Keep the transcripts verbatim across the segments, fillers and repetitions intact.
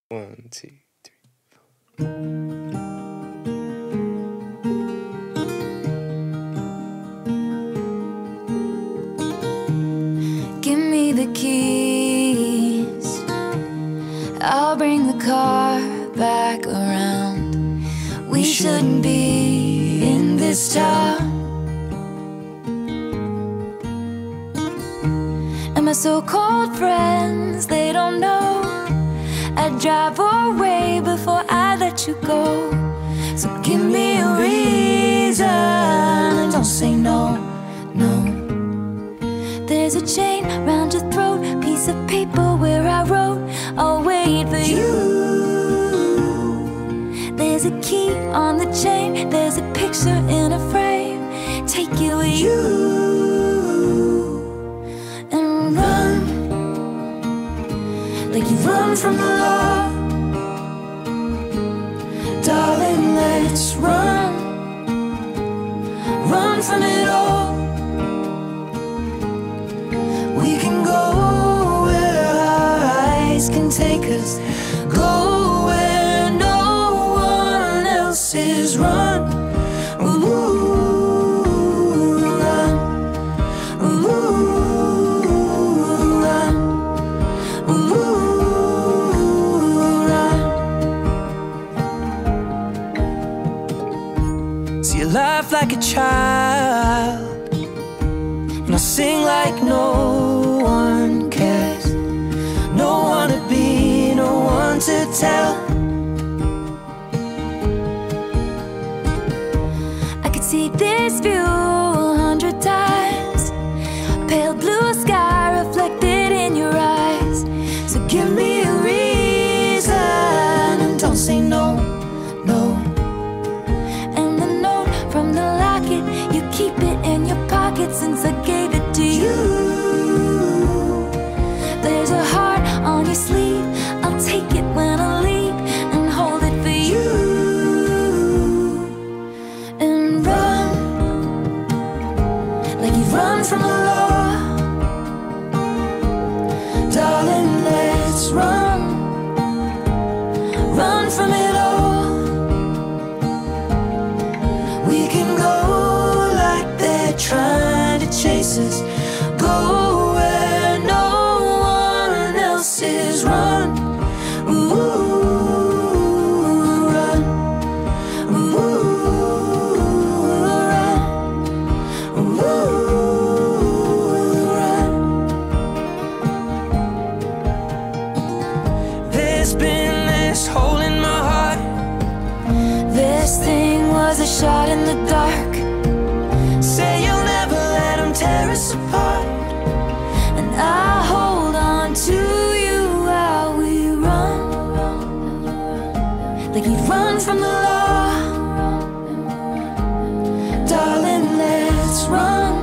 One, two, three. Give me the keys, I'll bring the car back around. We shouldn't be in this town. And my so-called friends, they don't know I'd drive away before I let you go. So give me a reason and don't say no, no. There's a chain round your throat, piece of paper where I wrote, I'll wait for you. There's a key on the chain, there's a picture in a frame, take it with you. And run, like you run from the law. Darling, let's run, run from it all. We can go where our eyes can take us, go where no one else is. Run, ooh, run, ooh, run, ooh, run. See you laugh like a child, and I sing like no one cares. No one to be, no one to tell. I could see this view a hundred times, pale blue sky reflected in your eyes. So give me a reason and don't say no, no. And the note from the locket, you keep it in your pocket since I gave it to you. There's a heart on your sleeve, I'll take it when I leave and hold it for you. And run, like you run from the law. Darling, let's run, run from it all. We can go like they're trying to chase us, go where no one else is. Run, ooh, run, ooh, run, ooh, run. There's been this hole in my heart. This thing was a shot in the dark. Say you'll never let them tear us apart. And I hold on to you while we run, like we run from the law. Darling, let's run,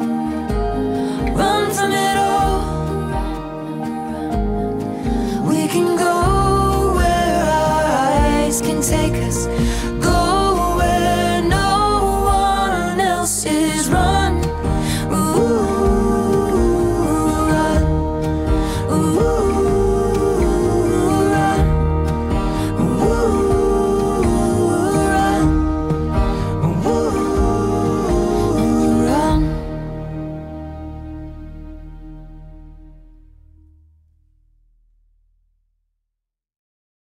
run from it all. We can go where our eyes can take